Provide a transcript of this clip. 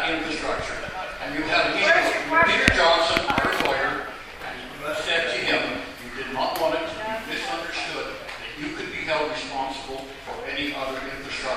infrastructure. And you had a meeting with Peter Johnson, our lawyer, and you said to him, you did not want it to be misunderstood that you could be held responsible for any other infrastructure